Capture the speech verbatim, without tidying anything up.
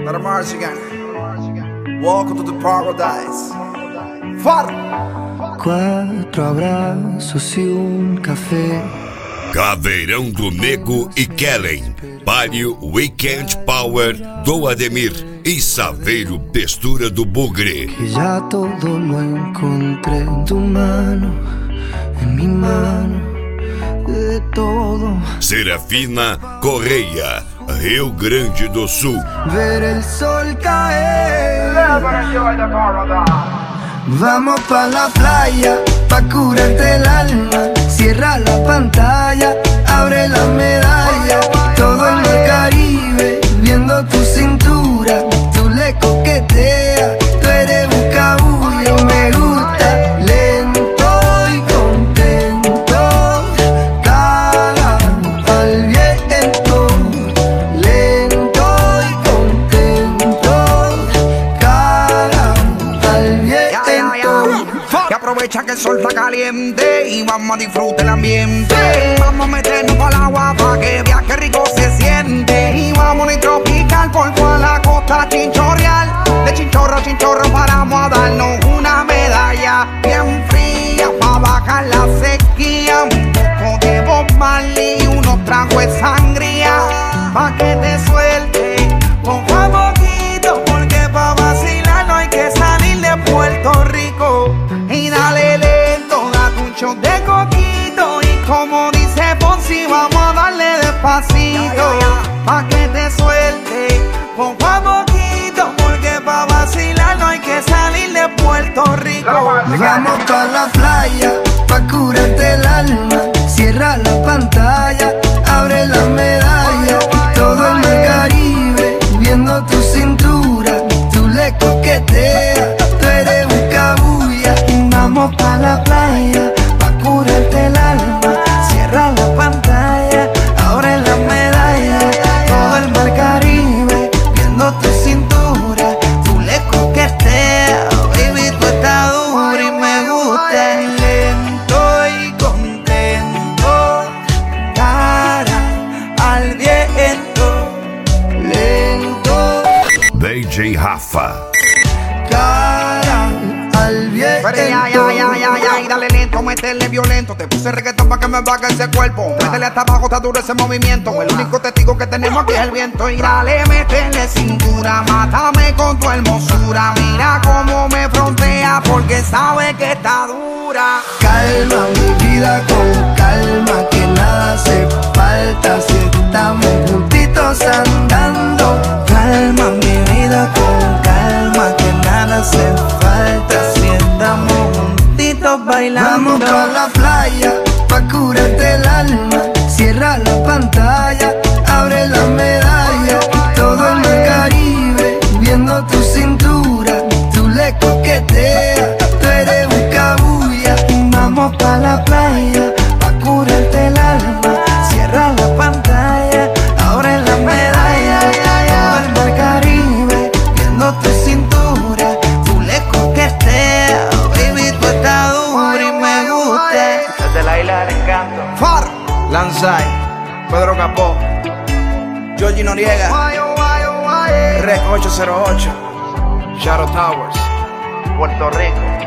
Let 'em march again. Welcome to the paradise. Far. Quatro abraços e um café. Caveirão do Nego e Kellen, Palio Weekend Power do Ademir e Saveiro Textura do Bugre. Que já todo lo encontré en tu mano, en mi mano, de todo. Serafina Correia, Rio Grande do Sul. Ver el sol caer. Vamos pa' la playa, pa' curarte el alma. Cierra la pantalla, abre la medalla. Todo en el Caribe, viendo tu cintura. Tú le coqueteas, tú eres buscabulla y me gusta. Lento y contento, cara al viento. Lento y contento, cara al viento. Que aprovecha que el sol está caliente y vamos a disfrutar el ambiente. Vamos a meternos para el agua para que veas que rico se siente. Y vamos a ir tropical por toda la costa chinchorreal. De chinchorro a chinchorro paramos a darnos una medalla bien fría para bajar la sequía. Un poco de Bob Marley y unos tragos de sangría pa' que te suelte poco a poquito, porque pa' vacilar no hay que salir de Puerto Rico. Y dale lento, date un shot de coquito. Y como dice Ponzi, vamos a darle despacito pa' que te suelte poco a poquito, porque pa' vacilar no hay que salir de Puerto Rico. Vamos pa' la playa, pa' curarte el alma. Cierra la pantalla, abre la medalla. Todo en el Caribe, viendo tu cintura. Tú le coqueteas, tú eres buscabulla. Vamos pa' la playa, pa' curarte el alma. Cierra la pantalla, abre la medalla. Todo el mar Caribe, viendo tu cintura. Tú le coqueteas, baby, tú estás dura y me gusta. Lento y contento, cara al viento. Lento, D J Rafa. cara al viento. Pero ya, ya, ya, ya, ya, y dale lento, métele violento. Te puse reggaetón pa' que me baje ese cuerpo. Métele hasta abajo, está duro ese movimiento. El único testigo que tenemos aquí es el viento. Y dale, métele cintura, mátame con tu hermosura. Mira cómo me frontea, porque sabe que está dura. Calma mi vida con calma, que nada hace falta si estamos juntitos andando. Calma mi vida con calma, que nada hace falta si estamos juntitos bailando. Vamos pa' la playa, pa' curarte el alma. Cierra la pantalla, abre la medalla. Todo en el Caribe, viendo tu cintura. Tú le coqueteas, tú eres buscabulla. Vamos pa' la playa, pa' curarte el alma. Cierra la pantalla, abre la medalla. Todo el mar Caribe, viendo tu cintura. Tú le coqueteas, baby, tú estás dura y me gusta. Desde la isla del encanto. Far, Lanzai, Pedro Capó, Georgie Noriega, Rec ocho cero ocho, Shadow Towers, Puerto Rico.